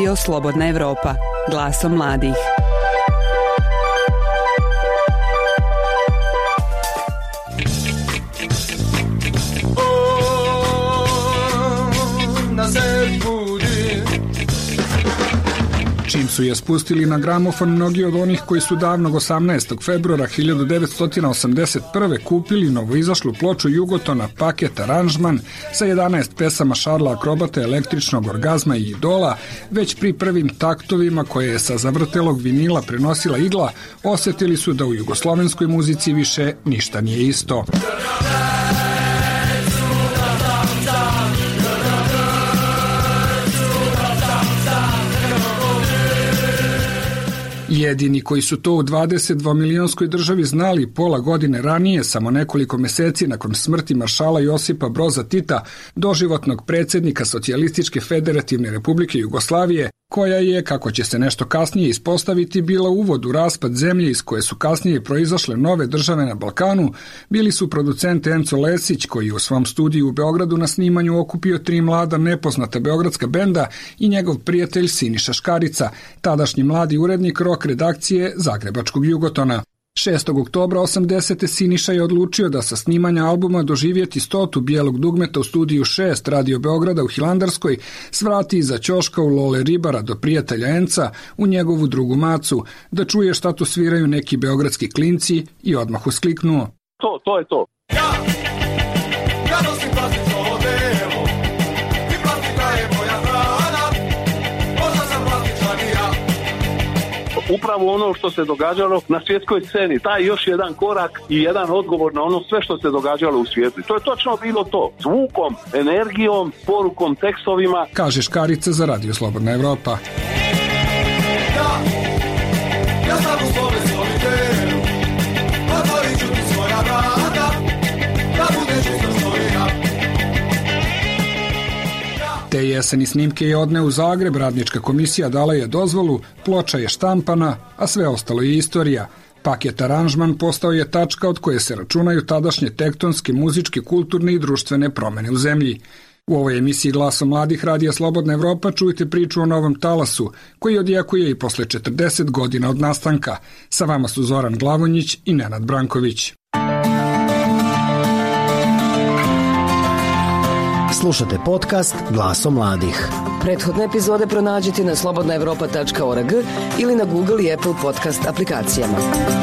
Radio Slobodna Evropa, glasom mladih. Čim su je spustili na gramofon, mnogi od onih koji su davnog 18. februara 1981. kupili novoizašlu ploču Jugotona Paket aranžman sa 11 pesama Šarla Akrobata, Električnog orgazma i Idola, već pri prvim taktovima koje je sa zavrtelog vinila prenosila igla, osetili su da u jugoslovenskoj muzici više ništa nije isto. Jedini koji su to u 22-milionskoj državi znali pola godine ranije, samo nekoliko meseci nakon smrti maršala Josipa Broza Tita, doživotnog predsjednika Socijalističke federativne republike Jugoslavije, koja je, kako će se nešto kasnije ispostaviti, bila uvod u raspad zemlje iz koje su kasnije proizašle nove države na Balkanu, bili su producent Enzo Lesić, koji u svom studiju u Beogradu na snimanju okupio 3 mlada nepoznata beogradska benda, i njegov prijatelj Siniša Škarica, tadašnji mladi urednik rock redakcije Zagrebačkog Jugotona. 6. oktobra 80. Siniša je odlučio da sa snimanja albuma Doživjeti 100. Bijelog dugmeta u studiju 6 Radio Beograda u Hilandarskoj svrati iza ćoška u Lole Ribara do prijatelja Enca u njegovu drugu macu, da čuje šta tu sviraju neki beogradski klinci, i odmah uskliknuo: To je to. Ja nosim plastično odelo, i plastika je moja hrana, možda sam plastičan i ja. Upravo ono što se događalo na svjetskoj sceni, taj još jedan korak i jedan odgovor na ono sve što se događalo u svijetu. To je točno bilo to. Zvukom, energijom, porukom, tekstovima. Kaže Škarica za Radio Slobodna Evropa. Ja sam u svome soliteru, otvorit ću ti svoja vrata, da budeš isto što i ja. Te jeseni snimke je odneo u Zagreb, radnička komisija dala je dozvolu, ploča je štampana, a sve ostalo je istorija. Paket aranžman postao je tačka od koje se računaju tadašnje tektonske, muzičke, kulturne i društvene promene u zemlji. U ovoj emisiji Glasom mladih Radija Slobodna Evropa čujte priču o novom talasu, koji odjekuje i posle 40 godina od nastanka. Sa vama su Zoran Glavonjić i Nenad Branković. Slušate podcast Glasom mladih. Prethodne epizode pronađite na slobodnaevropa.org ili na Google i Apple podcast aplikacijama.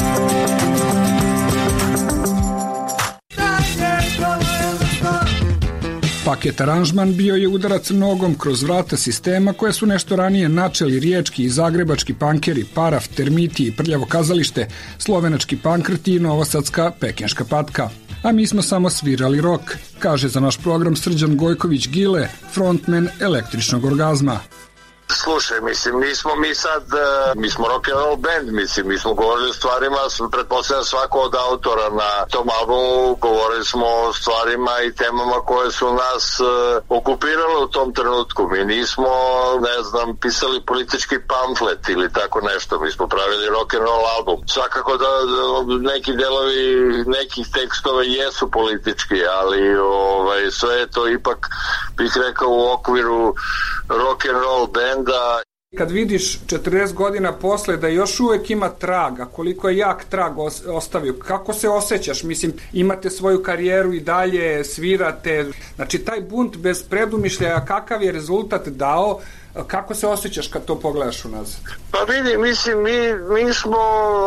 Paket aranžman bio je udarac nogom kroz vrata sistema koje su nešto ranije načeli riječki i zagrebački pankeri, Paraf, Termiti i Prljavo kazalište, slovenački pankrti i novosadska Pekinška patka. A mi smo samo svirali rock, kaže za naš program Srđan Gojković Gile, frontman Električnog orgazma. Slušaj, mislim, nismo mi sad, mi smo rock and roll band, mislim, mi smo govorili o stvarima, pretpostavljam svako od autora na tom albumu, govorili smo o stvarima i temama koje su nas okupirale u tom trenutku. Mi nismo, ne znam, pisali politički pamflet ili tako nešto, mi smo pravili rock and roll album. Svakako da neki delovi nekih tekstova jesu politički, ali sve je to ipak, bih rekao, u okviru rock and roll benda. Kad vidiš 40 godina posle da još uvek ima traga, koliko je jak trag ostavio, kako se osjećaš? Mislim, imate svoju karijeru i dalje, svirate, znači taj bunt bez predumišljaja, kakav je rezultat dao, kako se osjećaš kad to pogledaš unazad? Pa vidi, mislim, mi smo,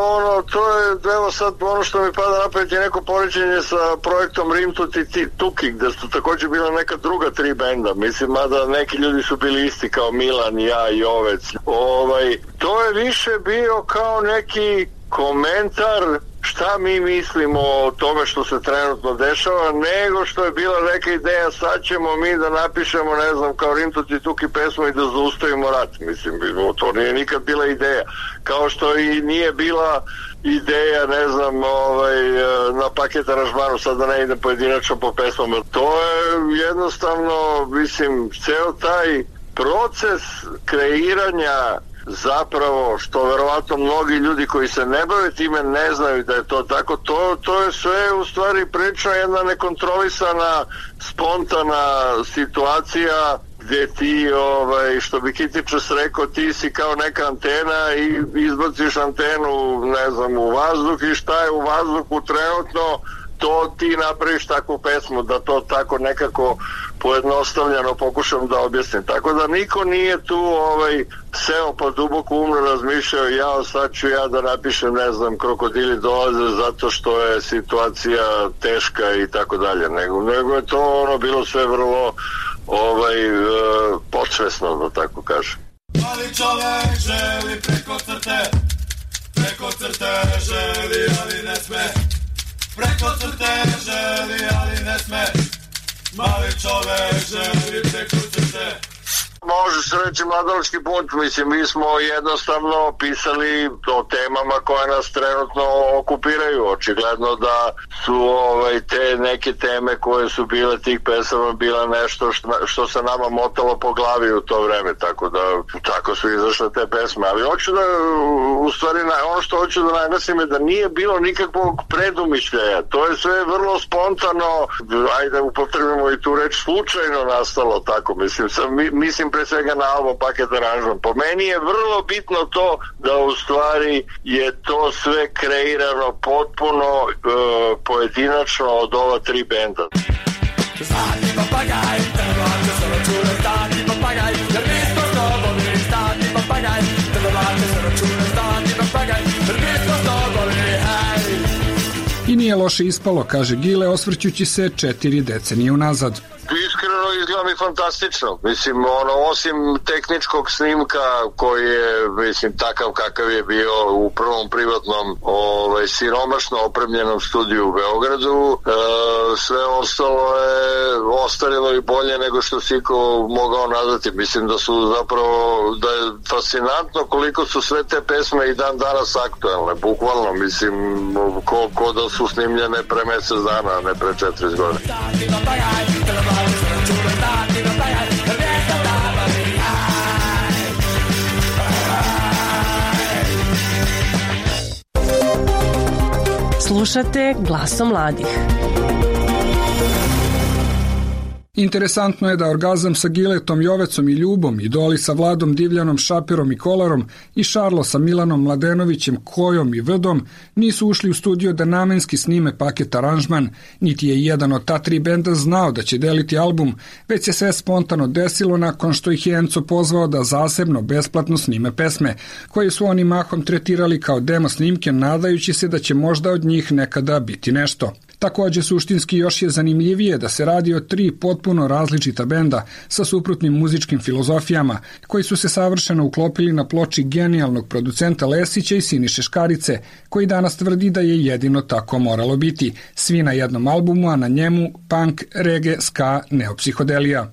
to je, evo sad ono što mi pada napred je neko poređenje sa projektom Rim Tuti Tuki, gde su također bila neka druga 3 benda, mislim, mada neki ljudi su bili isti kao Milan, ja i Ovec. To je više bio kao neki komentar šta mi mislimo o tome što se trenutno dešava, nego što je bila neka ideja, sad ćemo mi da napišemo, ne znam, kao Rim Tuti Tuki pesmu i da zaustavimo rat. Mislim, to nije nikad bila ideja. Kao što i nije bila ideja, ne znam, na Paket aranžmanu, sad da ne idem pojedinačno po pesmama. To je jednostavno, mislim, ceo taj proces kreiranja, zapravo, što verovatno mnogi ljudi koji se ne bave time ne znaju da je to tako, to je sve u stvari priča jedna nekontrolisana, spontana situacija gde ti, što bi Kitičas rekao, ti si kao neka antena i izbaciš antenu, ne znam, u vazduh i šta je u vazduhu trenutno, to ti napraviš takvu pesmu, da to tako nekako pojednostavljeno pokušam da objasnim. Tako da niko nije tu seo pa duboko umro razmišljao, sad ću ja da napišem, ne znam, krokodili dolaze zato što je situacija teška i tako dalje, nego je to bilo sve vrlo podsvesno, da tako kažem. Ali čovek želi preko crte želi, ali ne sme. Preko crte želi, ali ne sme. Mali čovek želi preko crte. Može se reći mladalački bunt, mislim, mi smo jednostavno pisali o temama koje nas trenutno okupiraju. Očigledno da su te neke teme koje su bile tih pesama bila nešto što se nama motalo po glavi u to vreme, tako su izašle te pesme. Ali hoću da, u stvari, ono što hoću da naglasim je da nije bilo nikakvog predumišljaja. To je sve vrlo spontano, ajde upotrebimo i tu reč, slučajno nastalo tako, mislim pre svega na album Paket aranžman. Po meni je vrlo bitno to da u stvari je to sve kreirano potpuno pojedinačno od ova 3 benda. Stani papagaj, trgovače se račune, stani papagaj, jer mi smo slobovi, stani papagaj, trgovače se račune, stani papagaj, jer mi smo slobovi, hej. I nije loše ispalo, kaže Gile, osvrćući se 4 decenije unazad. Iskreno izgleda mi fantastično. Mislim, osim tehničkog snimka koji je, mislim, takav kakav je bio u prvom privatnom siromašno opremljenom studiju u Beogradu, sve ostalo je ostarilo i bolje nego što si ko mogao nazvati. Mislim da su zapravo, da je fascinantno koliko su sve te pesme i dan danas aktuelne, bukvalno, mislim, ko da su snimljene pre mesec dana, a ne pre 40 godina. Slušate Glasom mladih. Interesantno je da Orgazam sa Giletom, Jovecom i Ljubom, Idoli sa Vladom Divljanom, Šaperom i Kolarom i Šarlo sa Milanom Mladenovićem, Kojom i Vdom nisu ušli u studio da namenski snime Paket aranžman, niti je jedan od ta 3 benda znao da će deliti album, već se sve spontano desilo nakon što ih je Enco pozvao da zasebno, besplatno snime pesme, koje su oni mahom tretirali kao demo snimke, nadajući se da će možda od njih nekada biti nešto. Takođe, suštinski još je zanimljivije da se radi o 3 potpuno različita benda sa suprotnim muzičkim filozofijama, koji su se savršeno uklopili na ploči genijalnog producenta Lesića i Siniše Škarice, koji danas tvrdi da je jedino tako moralo biti. Svi na jednom albumu, a na njemu punk, reggae, ska, neopsihodelija.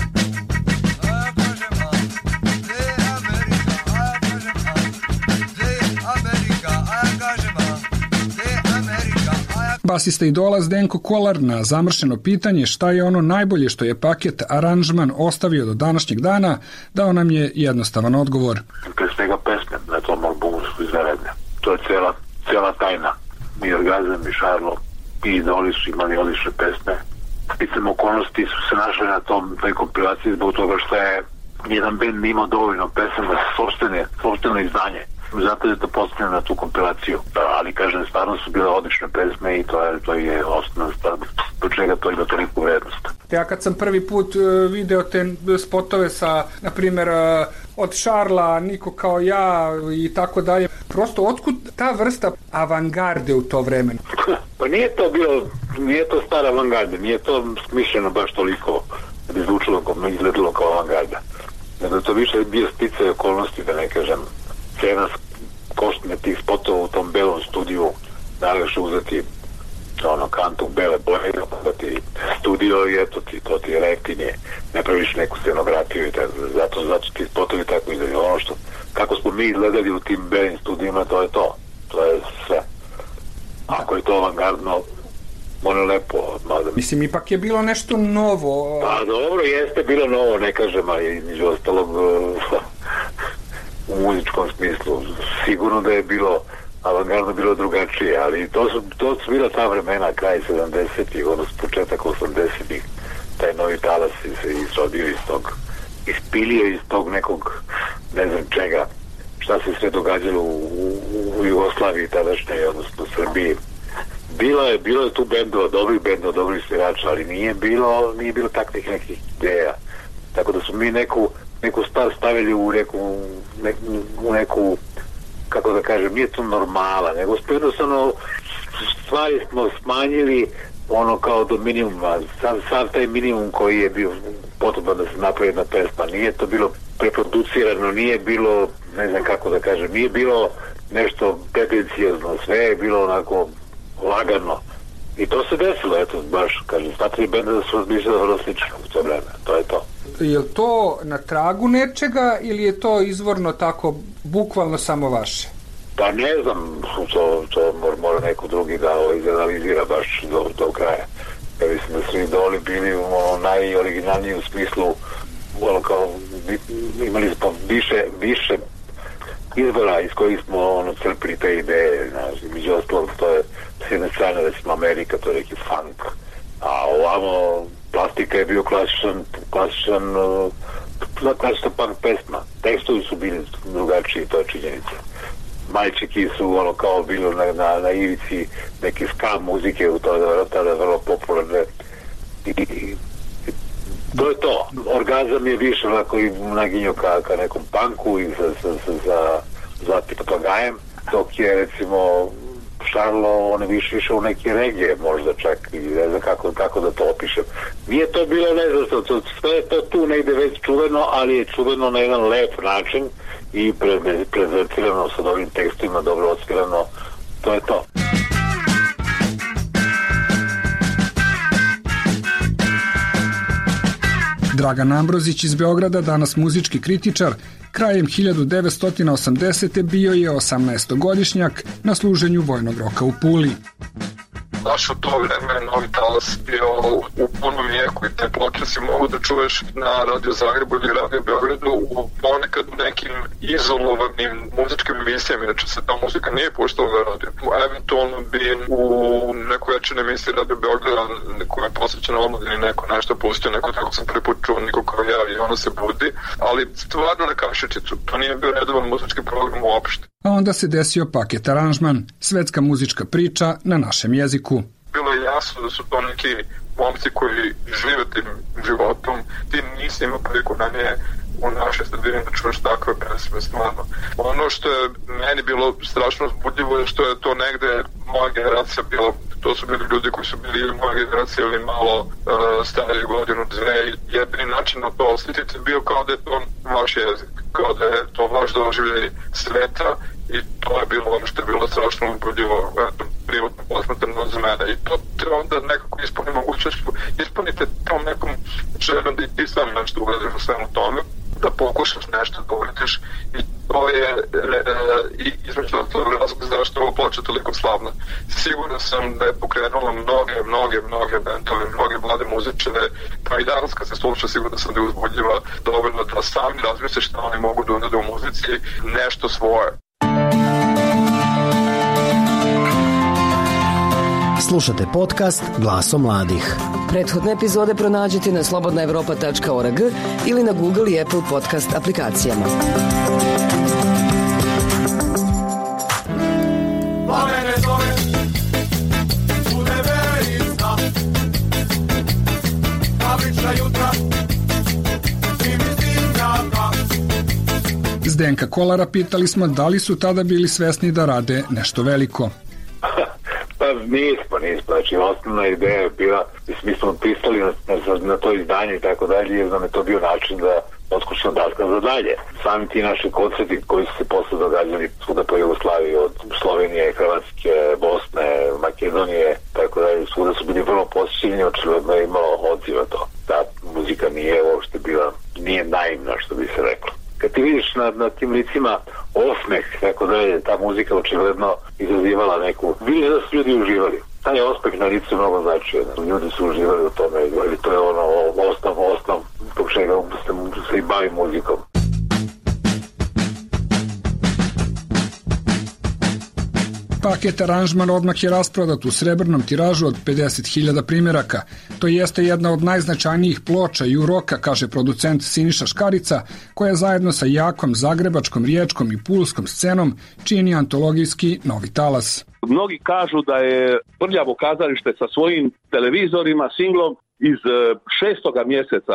Basista Idola Zdenko Kolar na zamršeno pitanje šta je ono najbolje što je Paket aranžman ostavio do današnjeg dana, dao nam je jednostavan odgovor. Pre svega pesme na tom albumu su izvanredne. To je cela tajna. I Orgazam i Šarlo i Idoli su imali odlične pesme. Sticam okolnosti su se našli na toj kompilaciji zbog toga što je jedan band imao dovoljno pesama za sopstveno izdanje. Zato je to postavljeno na tu kompilaciju. Ali kažem, stvarno su bile odlične pesme i to je osnovna stvar do čega to ima toliku vrednost. Ja kad sam prvi put video te spotove sa, na primjer, od Šarla, Niko kao ja i tako dalje, prosto otkud ta vrsta avangarde u to vreme? Pa nije to stara avangarda, nije to smišljeno baš toliko da bi izgledalo kao avangarda. Nego to više bio sticaj okolnosti, da ne kažem, cena koštine tih spotova u tom belom studiju, najlakše uzeti kantu bele boje, da ti studio i eto ti, to ti je rektinje, ne praviš neku scenografiju i zato ti spotovi tako izdaju. Ono što, kako smo mi izgledali u tim belim studijima, to je sve. Ako je to avangardno, ono lepo. Mislim, ipak je bilo nešto novo. Pa dobro, jeste bilo novo, ne kažem, ali između ostalog u muzičkom smislu. Sigurno da je bilo avangardno, bilo drugačije, ali to su bila ta vremena, kraj 70-ih, početak 80-ih, taj novi talas se izrodio iz tog ispilio iz tog nekog, ne znam čega, šta se sve događalo u Jugoslaviji tadašnjoj, odnosno Srbiji. Bilo je tu bendova, dobrih svirača, ali nije bilo takvih nekih ideja. Tako da su mi neku stvar stavili u neku, kako da kažem, nije to normala, nego jednostavno stvari smo smanjili kao do minimuma. Sam taj minimum koji je bio potreban da se napravi jedna pesma, nije to bilo preproducirano, nije bilo, ne znam kako da kažem, nije bilo nešto pretencijozno, sve je bilo onako lagano. I to se desilo, eto, baš, kažem, sva tri benda da su razmišljali vrlo slično u to vreme, to je to. Je li to na tragu nečega ili je to izvorno tako, bukvalno samo vaše? Pa ne znam, to mora neko drugi da izanalizira baš do kraja. Ja mislim da su idoli bili najoriginalniji u smislu, kao, imali smo više izvora iz kojih smo crpili te ideje, među ostalog to je s jedne strane recimo Amerika, to je neki funk, a ovamo Plastika je bio klasičan punk pesma, tekstovi su bili drugačiji, to je činjenica. Majčiki su kao bilo na ivici neke ska muzike u tada vrlo popularne i to je to. Orgazam je više onako i naginjao ka nekom punku i za papagajem, dok je recimo Šarlo, on je više išao u neke regije možda čak i ne znam kako da to opišem. Nije to bilo, ne znam, sve je to tu negde već čuveno, ali je čuveno na jedan lep način i prezentirano sa dobrim tekstima, dobro odsvirano, to je to. Dragan Ambrozić iz Beograda, danas muzički kritičar, krajem 1980. bio je 18-godišnjak na služenju vojnog roka u Puli. Baš u to vreme Novi talas bio u punom jeku i te ploče si mogu da čuješ na Radio Zagrebu ili Radio Beogradu ponekad u nekim izolovanim muzičkim emisijama, inače se ta muzika nije puštala na radio. Eventualno bi u nekoj večernoj emisiji Radio Beograda koja je posvećena omladini neko nešto pustio, neko tako sam prvi put čuo, niko kao ja i ono se budi, ali stvarno na kašičicu, to nije bio redovan muzički program uopšte. A onda se desio paket aranžman, svetska muzička priča na našem jeziku. Bilo je jasno da su to neki momci koji žive tim životom, ti nisi imao priliku na nje u našoj sredini da čuješ takve pesme, stvarno. Ono što je meni bilo strašno uzbudljivo je što je to negde moja generacija bila, to su bili ljudi koji su bili ili moja generacija ili malo stariji godinu, dve, jedini način na to osjetiti bio kao da je to vaš jezik, kao da je to vaš doživljaj sveta i to je bilo ono što je bilo strašno uzbudljivo, privatno posmatrano za mene i to te onda nekako ispuni mogućnošću, ispunite tom nekom željom da i ti sam nešto uradiš u svemu tome, da pokušaš nešto da uradiš i to je između razloga zašto je ovo ploča toliko slavna. Siguran sam da je pokrenula mnoge bendove, mnoge mlade muzičare, pa i danas kad se sluša siguran sam da je uzbudljiva dovoljno da sami razmisle šta oni mogu da unade u muzici, nešto svoje. Slušate podcast Glasom mladih. Prethodne epizode pronađite na slobodnaevropa.org ili na Google i Apple podcast aplikacijama. Plamene zove, bude verisna, fabrična jutra, zimi zimljaka. Zdenka Kolara pitali smo da li su tada bili svesni da rade nešto veliko. Pa nismo, znači osnovna ideja je bila, mi smo pristali na to izdanje i tako dalje, jer nam je to bio način da otkućemo daska za dalje. Sami ti naši koncerti koji su se posle događali svuda po Jugoslaviji, od Slovenije, Hrvatske, Bosne, Makedonije, tako dalje, svuda su bili vrlo posjećeni, očigledno je imalo odziva to. Ta muzika nije uopšte bila, nije naivna, što bi se reklo. Kad ti vidiš na tim licima osmeh, tako da je ta muzika očigledno izazivala neku, vidiš da su ljudi uživali. Taj osmeh na licu je mnogo značio. Ljudi su uživali u tome, ili to je ono osnov zbog čega se i bavi muzikom. Paket aranžman odmah je rasprodat u srebrnom tiražu od 50.000 primjeraka. To jeste jedna od najznačajnijih ploča i uroka, kaže producent Siniša Škarica, koja zajedno sa jakom zagrebačkom, riječkom i pulskom scenom čini antologijski Novi talas. Mnogi kažu da je Prljavo kazalište sa svojim televizorima, singlom iz 6. mjeseca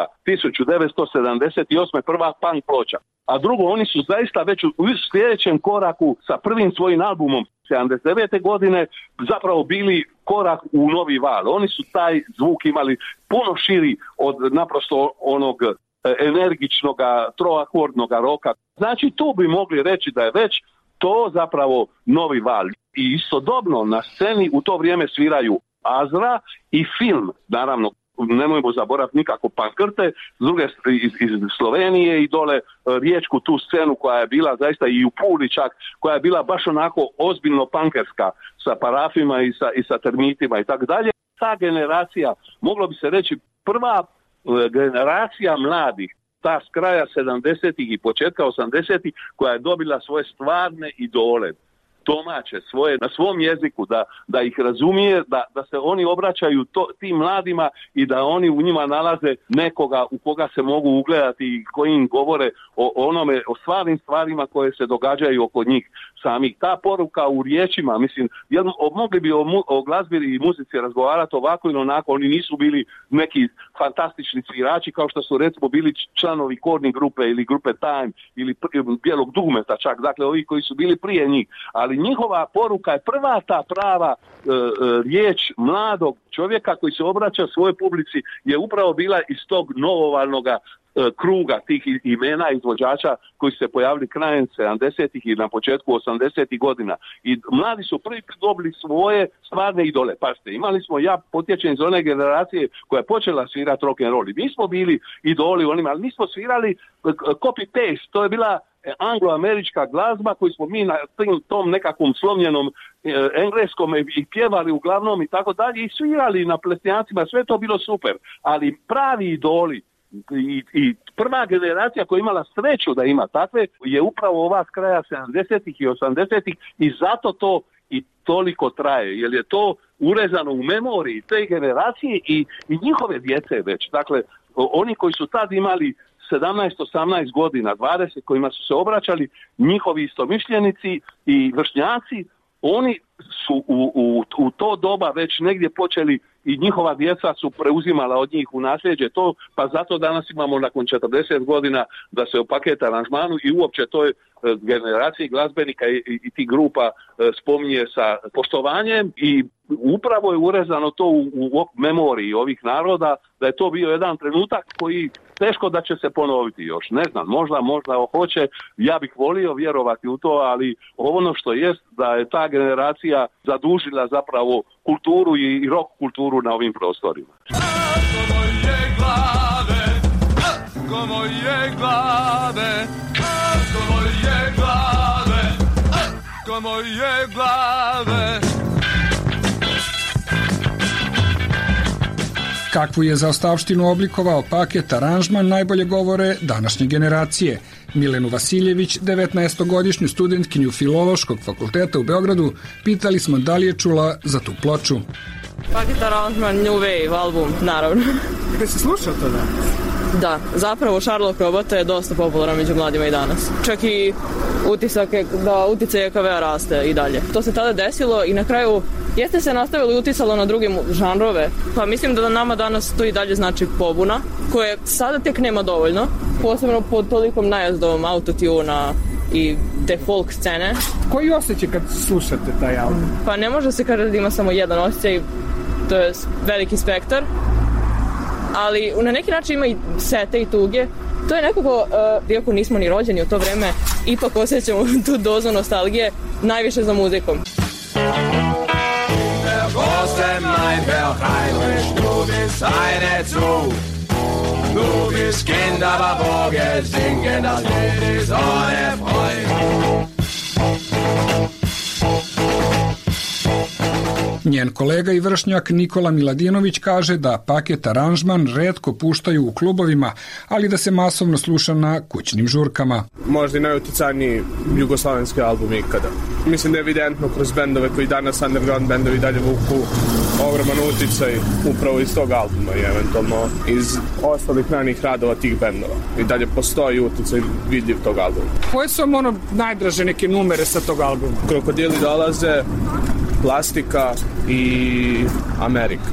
1978. prva punk ploča. A drugo, oni su zaista već u sljedećem koraku sa prvim svojim albumom 79. godine zapravo bili korak u novi val. Oni su taj zvuk imali puno širi od naprosto onog energičnog troakordnog roka. Znači tu bi mogli reći da je već to zapravo novi val. I istodobno na sceni u to vrijeme sviraju Azra i Film, naravno. Nemojmo zaboraviti nikako Pankrte, s druge iz Slovenije i dole riječku tu scenu koja je bila zaista i u Puli čak, koja je bila baš onako ozbiljno pankerska sa parafima i sa termitima i tako dalje. Ta generacija, moglo bi se reći prva generacija mladih, ta s kraja 70-ih i početka 80-ih koja je dobila svoje stvarne idole, domaće, svoje, na svom jeziku, da ih razumije, da se oni obraćaju tim mladima i da oni u njima nalaze nekoga u koga se mogu ugledati i koji im govore o stvarnim stvarima koje se događaju oko njih samih. Ta poruka u riječima, mislim, mogli bi o glazbi i muzici razgovarati ovako ili onako, oni nisu bili neki fantastični svirači kao što su recimo bili članovi Korni grupe ili grupe Time ili Bijelog dugmeta čak, dakle ovi koji su bili prije njih, ali njihova poruka je prva ta prava riječ mladog čovjeka koji se obraća svojoj publici je upravo bila iz tog novovalnoga kruga tih imena izvođača koji su se pojavili krajem 70-ih i na početku 80-ih godina. I mladi su prvi dobili svoje stvarne idole. Pazite, ja potječem iz one generacije koja je počela svirati rock and roll. Mi smo bili idoli onima, ali mi smo svirali copy-paste. To je bila anglo-američka glazba koju smo mi na tom nekakvom slomljenom engleskom i pjevali uglavnom i tako dalje i svirali na plesnjacima, sve to bilo super. Ali pravi idoli i prva generacija koja je imala sreću da ima takve je upravo ova s kraja 70-ih i 80-ih i zato to i toliko traje, jer je to urezano u memoriji te generacije i njihove djece već. Dakle, oni koji su tad imali 17-18 godina, 20 kojima su se obraćali, njihovi istomišljenici i vršnjaci, oni su u to doba već negdje počeli i njihova djeca su preuzimala od njih u nasljeđe to, pa zato danas imamo nakon 40 godina da se o paket aranžmanu i uopće toj generaciji glazbenika i tih grupa spominje sa poštovanjem i upravo je urezano to u memoriji ovih naroda da je to bio jedan trenutak koji teško da će se ponoviti još. Ne znam, možda hoće, ja bih volio vjerovati u to, ali ono što jest da je ta generacija zadužila zapravo kulturu i rock kulturu na ovim prostorima. Kakvu je zaostavštinu oblikovao paket aranžman najbolje govore današnje generacije. Milenu Vasiljević, 19-godišnju studentkinju Filološkog fakulteta u Beogradu, pitali smo da li je čula za tu ploču. Paket aranžman, New Wave album, naravno. Kada si slušao to danas? Da, zapravo Sherlock Robota je dosta popularan među mladima i danas. Čak i utisak je da uticaj EKV-a raste i dalje. To se tada desilo i na kraju jeste se nastavilo i uticalo na druge žanrove. Pa mislim da nama danas to i dalje znači pobuna, koje sada tek nema dovoljno, posebno pod tolikom najazdom autotuna i te folk scene. Koji osjećaj kad slušate taj album? Pa ne može se kažeti da ima samo jedan osjećaj, to je veliki spektar. Ali na neki način ima i sete i tuge. To je nekako, iako nismo ni rođeni u to vreme, ipak osjećamo tu dozu nostalgije najviše za muzikom. Der große Main Heinrich, du bist eine zu. Du bist Kind, aber Vogel singen, das Lied ist ohne Freund. Njen kolega i vršnjak Nikola Miladinović kaže da Paket aranžman retko puštaju u klubovima, ali da se masovno sluša na kućnim žurkama. Možda i najuticajniji jugoslovenski album ikada. Mislim da je evidentno kroz bendove koji danas underground bendovi dalje vuku ogroman uticaj upravo iz tog albuma i eventualno iz ostalih ranih radova tih bendova. I dalje postoji uticaj vidljiv tog albuma. Koje su vam najdraže neke numere sa tog albuma? Krokodili dolaze, Plastika i Amerika.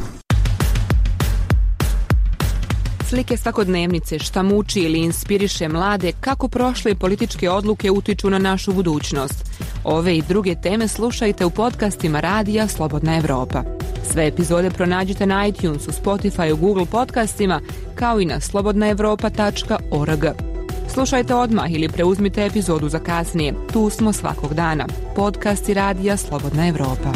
Slike svakodnevnice, šta muči ili inspiriše mlade, kako prošle političke odluke utiču na našu budućnost. Ove i druge teme slušajte u podcastima Radija Slobodna Evropa. Sve epizode pronađite na iTunesu, Spotify, Google podcastima, kao i na slobodnaevropa.org. Slušajte odmah ili preuzmite epizodu za kasnije. Tu smo svakog dana. Podcasti Radija Slobodna Evropa.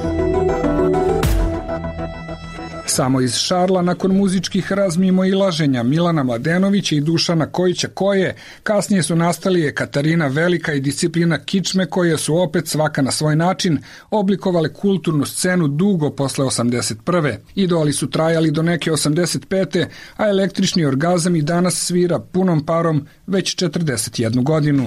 Samo iz Šarla, nakon muzičkih razmimoilaženja Milana Mladenovića i Dušana Kojića Koje, kasnije su nastali Katarina Velika i disciplina Kičme, koje su opet svaka na svoj način oblikovale kulturnu scenu dugo posle 81. Idoli su trajali do neke 85. a električni orgazam i danas svira punom parom već 41 godinu.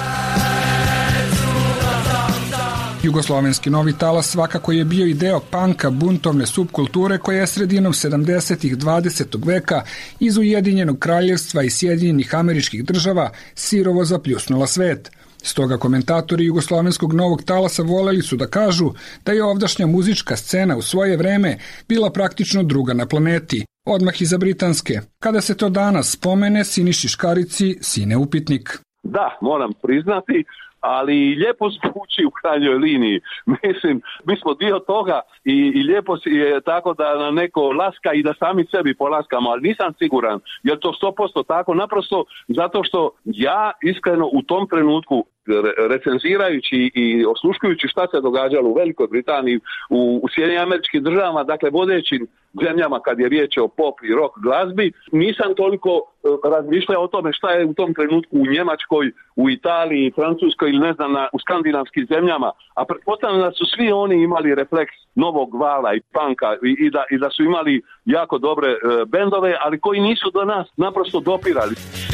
Jugoslovenski novi talas svakako je bio i deo panka, buntovne subkulture koja je sredinom 70-ih 20. veka iz Ujedinjenog kraljevstva i Sjedinjenih Američkih Država sirovo zapljusnula svet. Stoga komentatori jugoslovenskog novog talasa voleli su da kažu da je ovdašnja muzička scena u svoje vreme bila praktično druga na planeti, odmah iza britanske. Kada se to danas spomene, Siniši Škarici sine upitnik. Da, moram priznati, ali lijepo zvuči u krajnjoj liniji. Mislim, mi smo dio toga i lijepo je tako da na neko laska i da sami sebi polaskamo, ali nisam siguran, jer to 100% tako, naprosto zato što ja iskreno u tom trenutku recenzirajući i osluškujući šta se događalo u Velikoj Britaniji, u Sjedinjenim Američkim Državama, dakle vodećim zemljama kad je riječ o pop i rock glazbi, nisam toliko razmišljao o tome šta je u tom trenutku u Njemačkoj, u Italiji, Francuskoj ili ne znam, u skandinavskim zemljama, a pretpostavljam da su svi oni imali refleks novog vala i punka i da su imali jako dobre bendove, ali koji nisu do nas naprosto dopirali.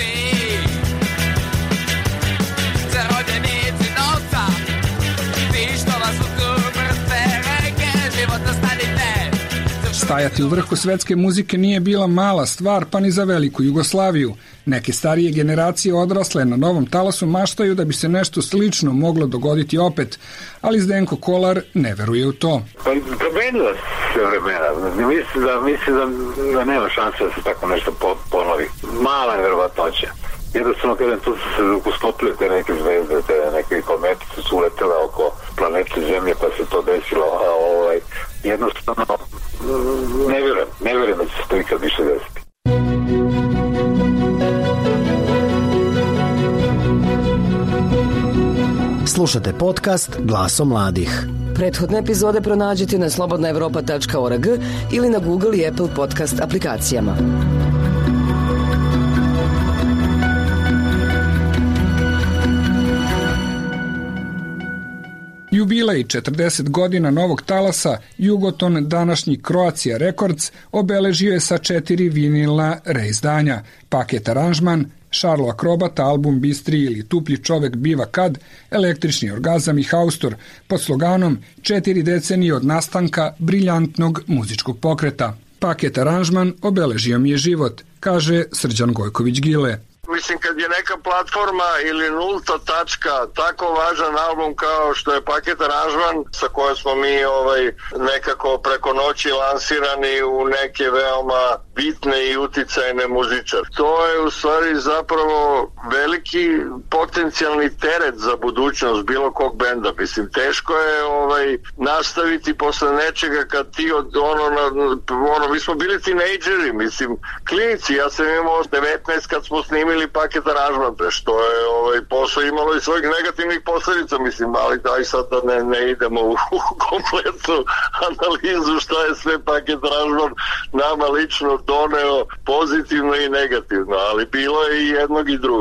Stajati u vrhu svetske muzike nije bila mala stvar, pa ni za veliku Jugoslaviju. Neke starije generacije odrasle na novom talasu maštaju da bi se nešto slično moglo dogoditi opet, ali Zdenko Kolar ne veruje u to. Pa promenila se vremena. Mislim da nema šanse da se tako nešto ponovi. Mala je verovatnoća. Jednostavno, kada tu su se uskopile te neke zvezde, te neke kometice su uletele oko planete Zemlje, pa se to desilo, a jednostavno ne vjerujem da će se to ikad više desiti. Slušate podcast Glasom mladih. Prethodne epizode pronađite na slobodnaevropa.org ili na Google i Apple podcast aplikacijama. Jubilej 40 godina novog talasa, Jugoton, današnji Croatia Records, obeležio je sa 4 vinilna reizdanja, Paket aranžman, Šarlo Akrobata, album Bistri ili Tuplji čovek biva kad, Električni orgazam i Haustor, pod sloganom 4 decenije od nastanka briljantnog muzičkog pokreta. Paket aranžman obeležio mi je život, kaže Srđan Gojković-Gile. Mislim, kad je neka platforma ili nulta tačka tako važan album kao što je Paket aranžman, sa kojom smo mi nekako preko noći lansirani u neke veoma bitne i uticajne muzičare. To je u stvari zapravo veliki potencijalni teret za budućnost bilo kog benda. Mislim, teško je nastaviti posle nečega kad ti mi smo bili tinejdžeri, mislim, klinici. Ja sam imao 19 kad smo snimili Paket aranžman, što je posle imalo i svojih negativnih posljedica, mislim, ali daj sad da ne idemo u kompletnu analizu šta je sve Paket aranžman nama lično doneo pozitivno i negativno, ali bilo je i jednog i drugog.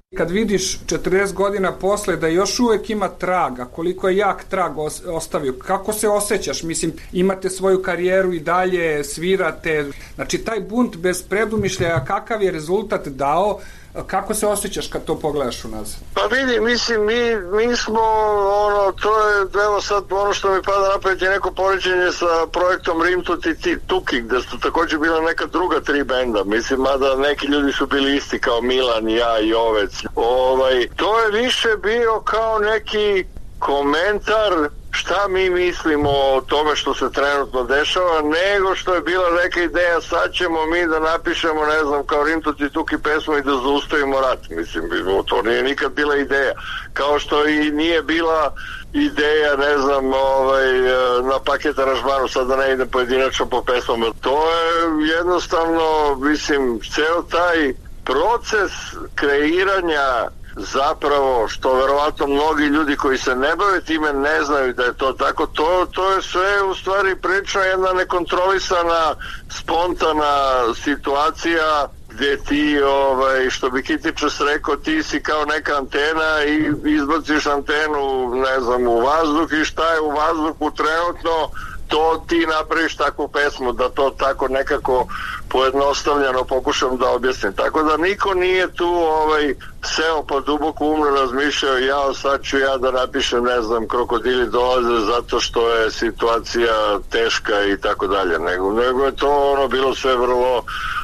Kad vidiš 40 godina posle da još uvek ima traga, koliko je jak trag ostavio, kako se osjećaš? Mislim, imate svoju karijeru i dalje, svirate. Znači, taj bunt bez predumišljaja, kakav je rezultat dao, kako se osjećaš kad to pogledaš unazad? Pa vidi, mislim, mi smo, to je, evo sad, ono što mi pada na pamet je neko poređenje sa projektom Rimtut i Tuki, gde su također bila neka druga 3 benda, mislim, mada neki ljudi su bili isti kao Milan, ja i Ovec. To je više bio kao neki komentar šta mi mislimo o tome što se trenutno dešava, nego što je bila neka ideja, sad ćemo mi da napišemo, ne znam, kao Rimtut i Tuki pesmu i da zaustavimo rat. Mislim, to nije nikad bila ideja. Kao što i nije bila ideja, ne znam, na Paket aranžmanu, sad da ne idem pojedinačno po pesmama. To je jednostavno, mislim, ceo taj proces kreiranja zapravo, što verovatno mnogi ljudi koji se ne bave time ne znaju da je to tako, to je sve u stvari prilično jedna nekontrolisana, spontana situacija gdje ti, što bi Kitičas rekao, ti si kao neka antena i izbaciš antenu, ne znam, u vazduh i šta je u vazduhu trenutno, to ti napraviš takvu pesmu, da to tako nekako pojednostavljeno pokušam da objasnim. Tako da niko nije tu seo pa duboko umro razmišljao, sad ću ja da napišem, ne znam, Krokodili dolaze zato što je situacija teška i tako dalje. Nego je to bilo sve vrlo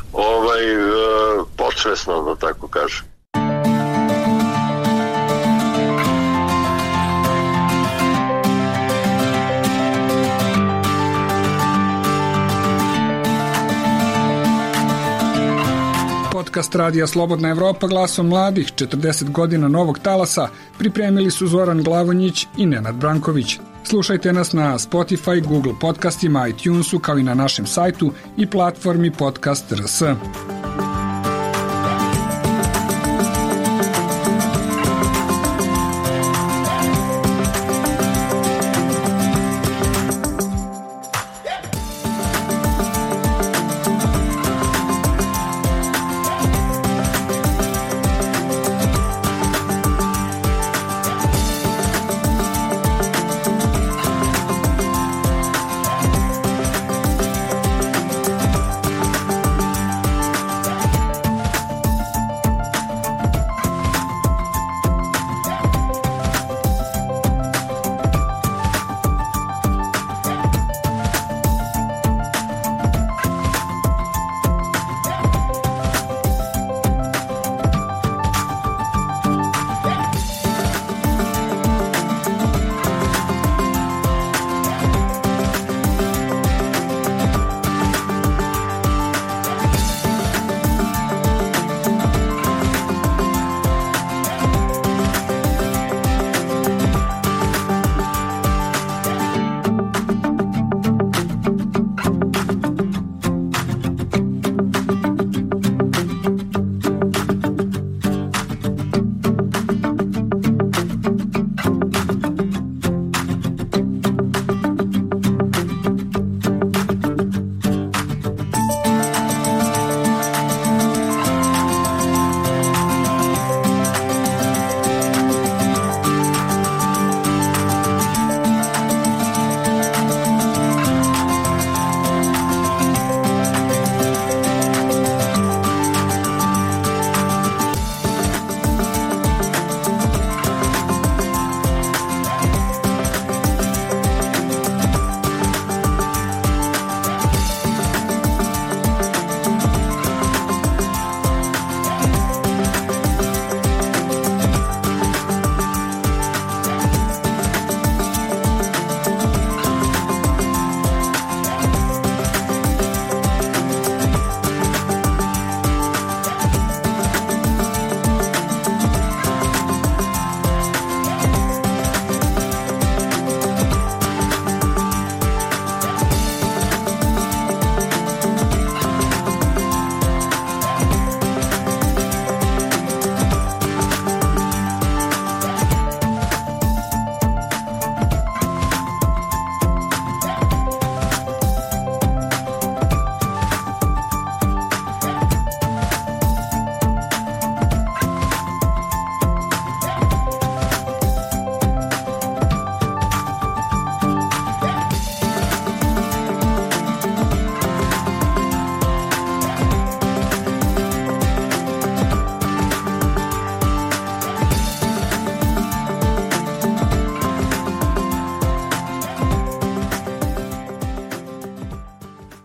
podsvesno, da tako kažem. Podcast radija Slobodna Evropa glasom mladih, 40 godina novog talasa, pripremili su Zoran Glavonjić i Nenad Branković. Slušajte nas na Spotify, Google podcastima, iTunesu, kao i na našem sajtu i platformi Podcast.rs.